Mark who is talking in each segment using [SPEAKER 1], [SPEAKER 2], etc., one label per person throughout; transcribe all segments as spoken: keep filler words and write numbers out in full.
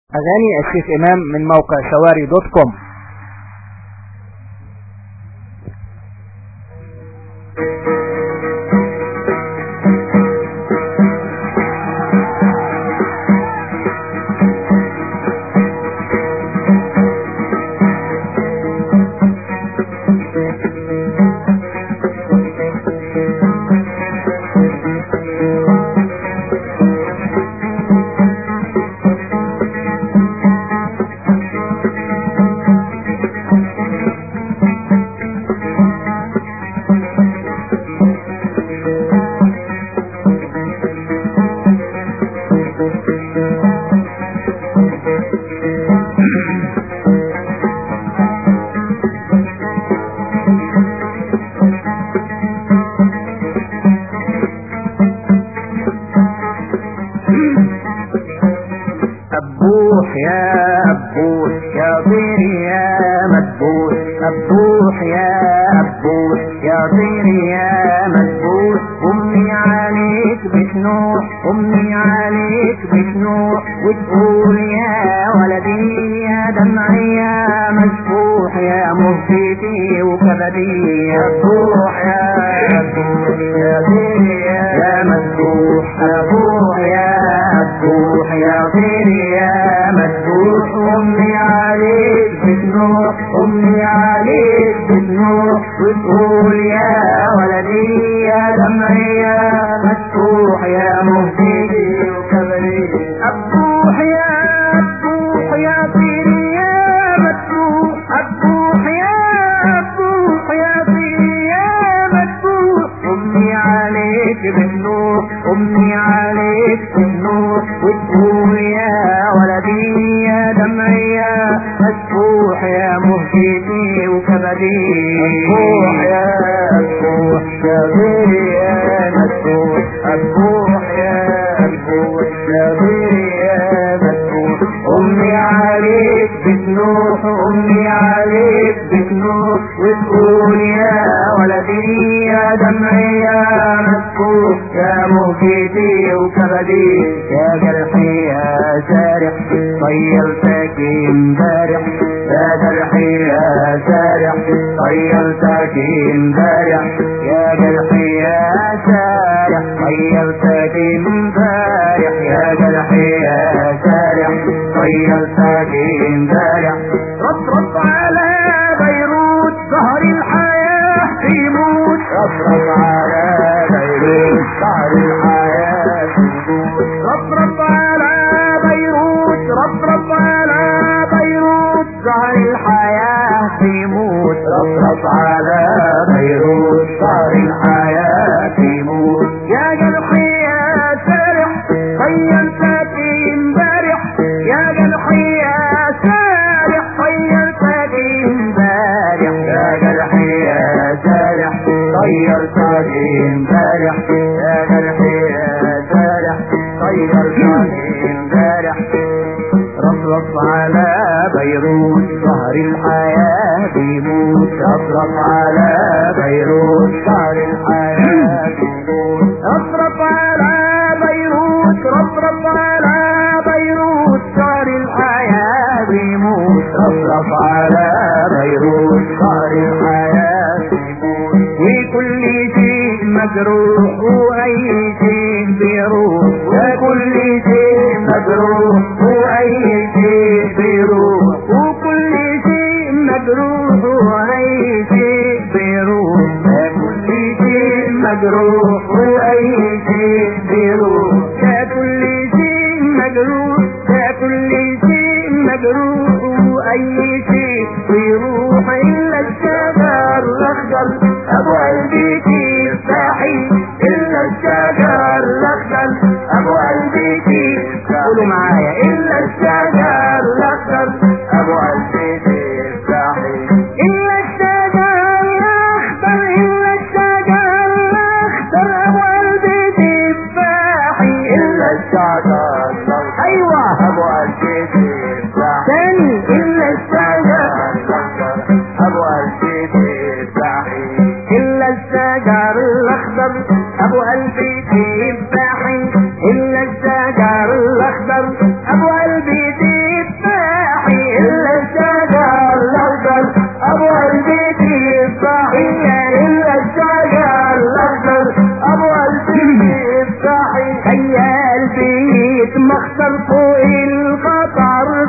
[SPEAKER 1] أغاني الشيخ إمام من موقع شواري دوت كوم.
[SPEAKER 2] أبوح يا أبوح يا طيري يا مدبوح، أبوح يا أبوح يا طيري يا مدبوح، أمي عليك بتنوح أمي عليك بتنوح، وتقول يا ولدي يا دمعي يا مسفوح يا مهجتي وكبدي. أبوح يا أبوح يا طيري يا مدبوح، أبوح يا أبوح يا طيري يا مدبوح، أمي عليك بتنوح أمي عليك بتنوح، وتقول يا ولدي يا دمعي يا مسفوح يا مهجتي وكبري. أبوح يا أبوح يا طيري يا مدبوح، أبوح يا أبوح يا طيري يا مدبوح، أمي عليك بتنوح أمي عليك بتنوح، وتقول يا ولدي يا دمعي يا مسفوح يا مهجتي وكبدي. أبوح يا أبوح يا طيري يا مسفوح، أبوح يا أبوح يا طيري يا مسفوح، أمي عليك بتنوح أمي عليك بتنوح، وتقول يا ولدي يا دمعي يا مسفوح يا مهجتي وكبدي. يا جرحي يا سارح طيرتك امبارح، يا جرحي يا سارح طيرتك امبارح، يا جرحي يا سارح طيرتك امبارح، يا جرحي يا سارح طيرتك امبارح. رب رب على بيروت ظهر الحياة يموت، رب رب على بيروت ظهر الحياة يموت، رب رب على بيروت رب رب على بيروت ظهر الحياة يموت، رب رب على بيروت ظهر الحياة يموت. يا جرحي يا سارح طيرتك امبارح، يا جرحي يا سارح طيرتك امبارح، يا جرحي يا سارح طيرتك امبارح، يا جرحي يا سارح طيرتك امبارح. رفرف على بيروت ظهر الحياة يموت، رفرف على بيروت ظهر الحياة يموت، رفرف على بيروت رفرف على بيروت ظهر الحياة يموت، رفرف على بيروت ظهر الحياة يموت. وكل شيء مجروح وأي شيء بيروح، وكل شيء مجروح وأي شيء بيروح، وكل شيء مجروح وأي شيء بيروح، وكل شيء مجروح وأي شيء بيروح، كل شيء مجروح كل شيء مجروح وأي شيء بيروح، إلا الشجر الأخضر أبو قلبي تفتحي، إلا الشجر الأخضر أبو قلبي تفتحي. قولوا معايا إلا الشجر الأخضر أبو قلبي تفتحي، إلا الشجر الأخضر إلا الشجر الأخضر أبو قلبي تفتحي، إلا الشجر الأخضر أيوة أبو قلبي تفتحي تاني، إلا الشجر الأخضر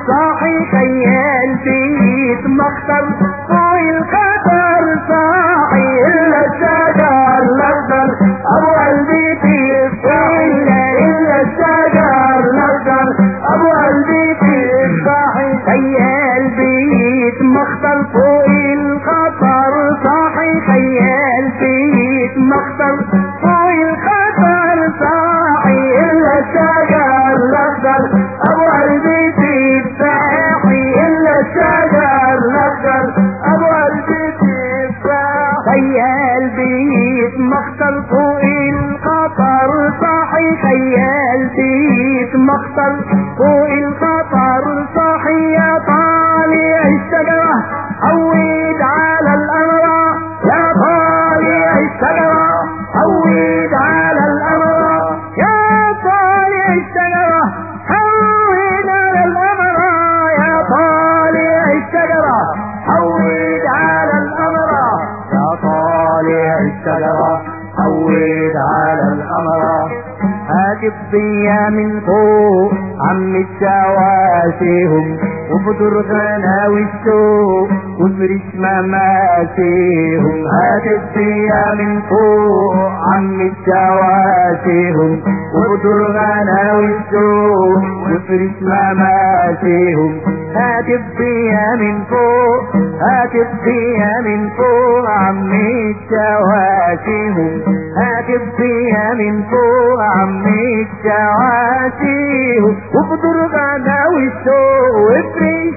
[SPEAKER 2] صاحي خيال بيت مخطر فوق الخطر صاحي إلا الشجر الأخضر أبو قلبي بيصاحي إلا الشجر الأخضر أبو قلبي بيصاحي خيال بيت مخطر فوق الخطر صاحي خيال بيت مخطر فوق الخطر صاحي إلا الشجر الأخضر أبو قلبي بيصاحي إلا الشجر الأخضر أبو قلبي بيصاحي خيال بيت مخطر فوق الخطر صاحي خيال بيت مخطر فوق الخطر صاحي يا طالع الشجرة عود على الأمرة يا طالع الشجرة عود على الأمرة يا طالع الشجرة عود على الأمرة يا طالع الشجرة عود على الأمرة يا طالع الشجرة عود على الأمرة هات الضيا من فوق عم الشواشيهم وبدر غناوي السوق وفرش مماسيهم هات الضيا من فوق عم الشواشيهم وبدر غناوي السوق وفرش مماسيهم هات الضيا من فوق هات الضيا من فوق عم الشواشيهم هات الضيا من فوق عم الشواشيهم وبدر غناوي السوق وفرش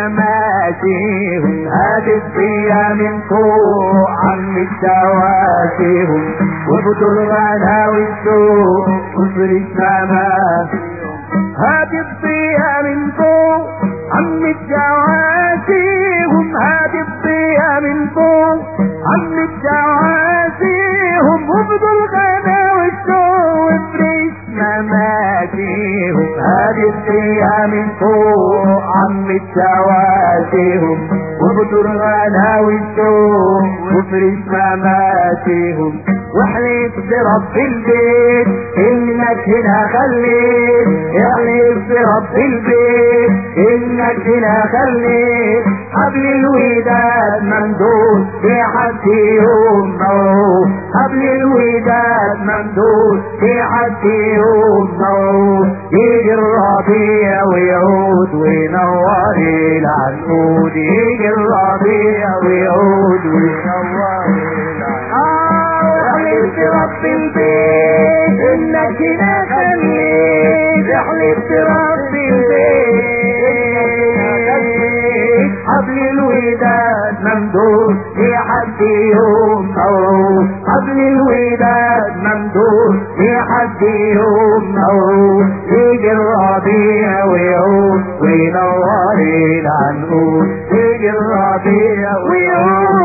[SPEAKER 2] مماسيهم هات الضيا من فوق عم الشواشيهم وبدر غناوي السوق وفرش مماسيهم هات الضيا من فوق عم الشواشيهم هات الضيا من فوق عم الشواشيهم وبدر غناوي السوق وفرش مماسيهم هات الضيا من فوق عم الشواشيهم وبدر غناوي السوق وفرش مماسيهم واحلف برب البيت انك هنا خليت احلف برب البيت انك هنا خليت حبل الوداد ممدود في حد يوم موت حبل الوداد ممدود في حد يوم موت يجي الربيع ويعود وينور العنقود يجي الربيع ويعود وينور احلف برب البيت انك هنا خليت احلف برب البيت حبل الوداد ممدود في حد يوم موت حبل الوداد ممدود في حد يوم موت يجي الربيع ويعود وينور العنقود يجي الربيع ويعود